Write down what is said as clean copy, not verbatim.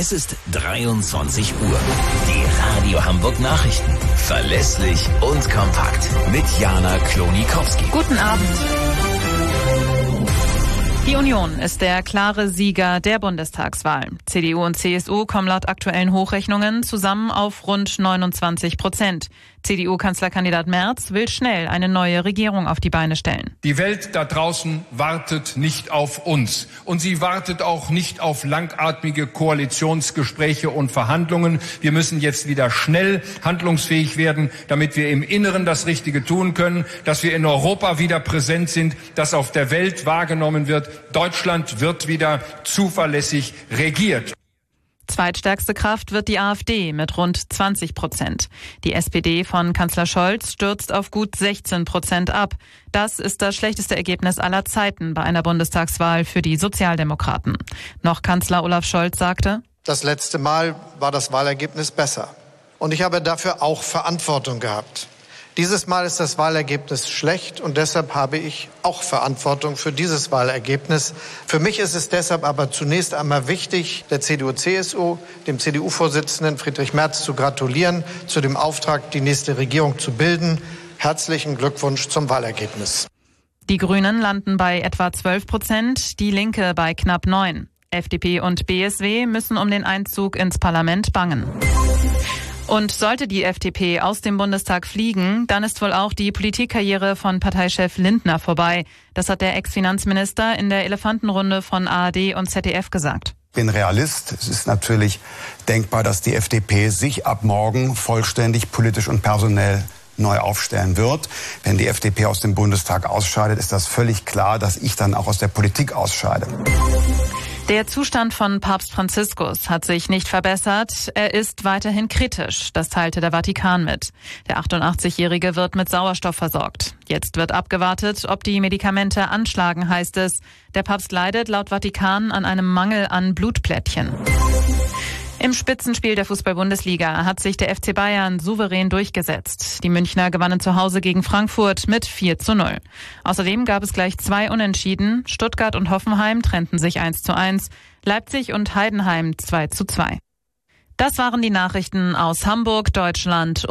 Es ist 23 Uhr. Die Radio Hamburg Nachrichten. Verlässlich und kompakt. Mit Jana Klonikowski. Guten Abend. Die Union ist der klare Sieger der Bundestagswahl. CDU und CSU kommen laut aktuellen Hochrechnungen zusammen auf rund 29%. CDU-Kanzlerkandidat Merz will schnell eine neue Regierung auf die Beine stellen. Die Welt da draußen wartet nicht auf uns. Und sie wartet auch nicht auf langatmige Koalitionsgespräche und Verhandlungen. Wir müssen jetzt wieder schnell handlungsfähig werden, damit wir im Inneren das Richtige tun können, dass wir in Europa wieder präsent sind, dass auf der Welt wahrgenommen wird, Deutschland wird wieder zuverlässig regiert. Zweitstärkste Kraft wird die AfD mit rund 20%. Die SPD von Kanzler Scholz stürzt auf gut 16% ab. Das ist das schlechteste Ergebnis aller Zeiten bei einer Bundestagswahl für die Sozialdemokraten. Noch Kanzler Olaf Scholz sagte: Das letzte Mal war das Wahlergebnis besser. Und ich habe dafür auch Verantwortung gehabt. Dieses Mal ist das Wahlergebnis schlecht und deshalb habe ich auch Verantwortung für dieses Wahlergebnis. Für mich ist es deshalb aber zunächst einmal wichtig, der CDU-CSU, dem CDU-Vorsitzenden Friedrich Merz zu gratulieren zu dem Auftrag, die nächste Regierung zu bilden. Herzlichen Glückwunsch zum Wahlergebnis. Die Grünen landen bei etwa 12%, die Linke bei knapp 9%. FDP und BSW müssen um den Einzug ins Parlament bangen. Und sollte die FDP aus dem Bundestag fliegen, dann ist wohl auch die Politikkarriere von Parteichef Lindner vorbei. Das hat der Ex-Finanzminister in der Elefantenrunde von ARD und ZDF gesagt. Ich bin Realist. Es ist natürlich denkbar, dass die FDP sich ab morgen vollständig politisch und personell neu aufstellen wird. Wenn die FDP aus dem Bundestag ausscheidet, ist das völlig klar, dass ich dann auch aus der Politik ausscheide. Der Zustand von Papst Franziskus hat sich nicht verbessert. Er ist weiterhin kritisch. Das teilte der Vatikan mit. Der 88-Jährige wird mit Sauerstoff versorgt. Jetzt wird abgewartet, ob die Medikamente anschlagen, heißt es. Der Papst leidet laut Vatikan an einem Mangel an Blutplättchen. Im Spitzenspiel der Fußball-Bundesliga hat sich der FC Bayern souverän durchgesetzt. Die Münchner gewannen zu Hause gegen Frankfurt mit 4:0. Außerdem gab es gleich 2 Unentschieden. Stuttgart und Hoffenheim trennten sich 1:1. Leipzig und Heidenheim 2:2. Das waren die Nachrichten aus Hamburg, Deutschland.